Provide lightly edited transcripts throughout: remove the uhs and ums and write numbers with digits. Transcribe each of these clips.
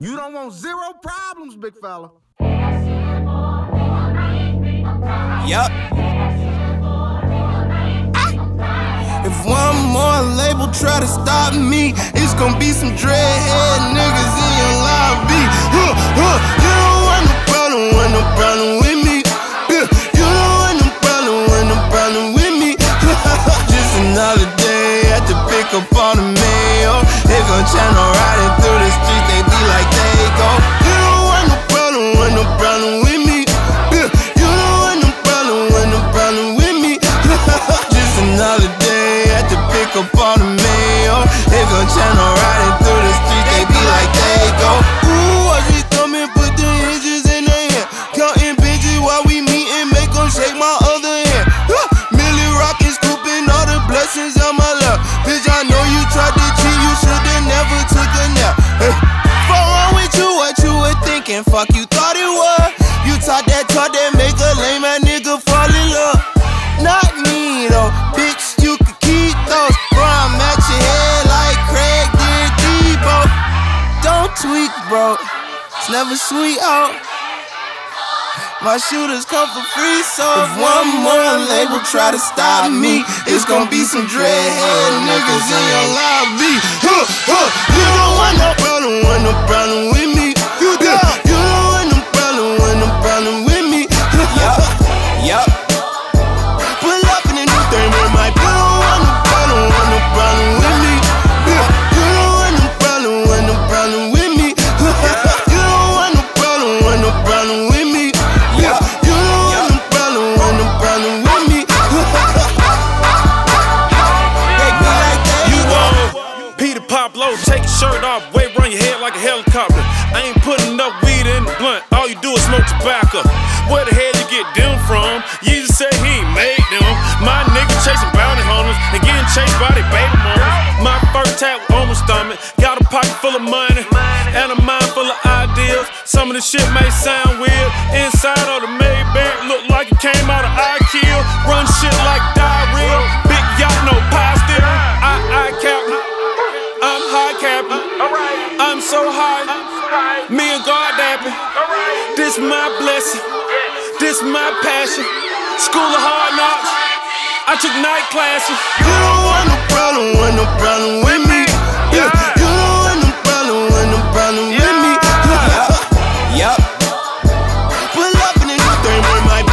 You don't want zero problems, big fella. Yup. If one more label try to stop me, it's gon' be some dreadhead niggas in your lobby. You don't want no problem with me. You don't want no problem with me. Just another day at the pick up on the mail. They gon' channel riding through the streets, they be like they go. You don't want no problem with me. You don't want no problem with me. Just another day at the pick up on the mail. They gon' channel riding through the streets, they be like they go. Ooh, watch me come and put the hinges in their hand. Counting bitches while we meetin', make them shake my other hand. Millie rockin', scooping all the blessings on my lap. Bitch, I know you tried to cheat, you should've never took a nap. Hey, fuck wrong with you, what you were thinking? Fuck you thought it was. You taught that make a lame ass nigga fall in love. Not me though, bitch, you could keep those. Bro, I'm at your head like Craig did Debo. Don't tweak, bro, it's never sweet out. My shooters come for free, so if one more label try to stop me, it's gon' be some dreadhead niggas in your lobby. You don't want no problem with me. You don't want no problem with me. Yup. Pull up in a new thing with my. You don't want no problem with me. You don't want no problem with me. You don't want no problem with me. Pablo, take your shirt off, wave around your head like a helicopter. I ain't putting up weed in the blunt, all you do is smoke tobacco. Where the hell you get them from? Jesus said he ain't made them. My nigga chasing bounty hunters and getting chased by they baby mamas. My first tap on my stomach, got a pocket full of money and a mind full of ideas. Some of the shit may sound weird. Inside of the Maybach look like it came out of IKEA. Run shit like diarrhea. Big yacht, no pie steering. I captain. I'm high capping, I'm so high, me and God dapping. This my blessing, this my passion. School of hard knocks, I took night classes. You don't want no problem with me. You don't want no problem with me. Yup. Pull up in a new thing with my.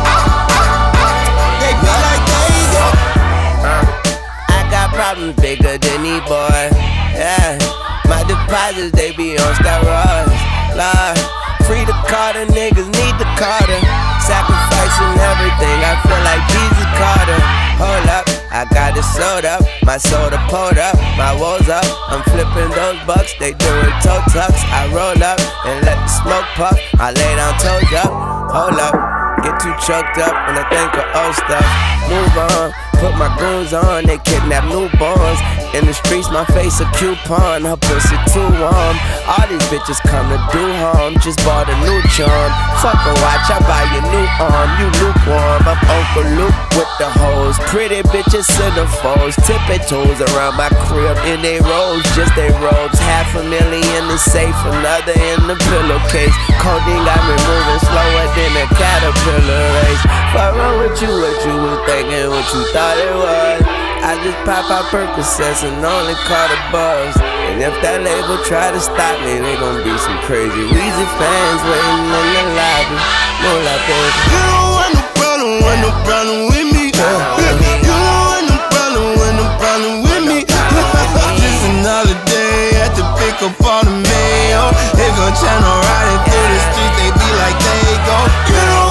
They be like they go. I got problems bigger than these boys. Yeah, my deposits, they be on steroids. Lord, free the Carter, niggas need the Carter. Sacrificing everything, I feel like Jesus Carter. Hold up, I got it sold up. My soda pulled up, my woes up. I'm flipping those bucks, they doing toe tucks. I roll up and let the smoke puff. I lay down toes up, hold up. Get too choked up when I think of old stuff. Move on, put my goons on, they kidnap newborns. In the streets, my face a coupon, her pussy too warm. All these bitches come to do harm, just bought a new charm. Fuck a watch, I buy your new arm, you lukewarm. I'm Uncle Luke with the hoes, pretty bitches centerfolds. Tipping toes around my crib in they robes, just they robes. $500,000 in the safe, another in the pillowcase. Codeine got me moving slower than a caterpillar race. Fuck wrong with you, what you was thinking, what you thought it was. I just pop out Percocets and only caught a buzz. And if that label try to stop me, they gon' be some crazy Weezy fans waiting in the lobby. No la baby. You don't want no problem with me. You don't want no problem with me. Just another day at the pick up on the mail. They gon' channel riding through the streets, they be like they go. You don't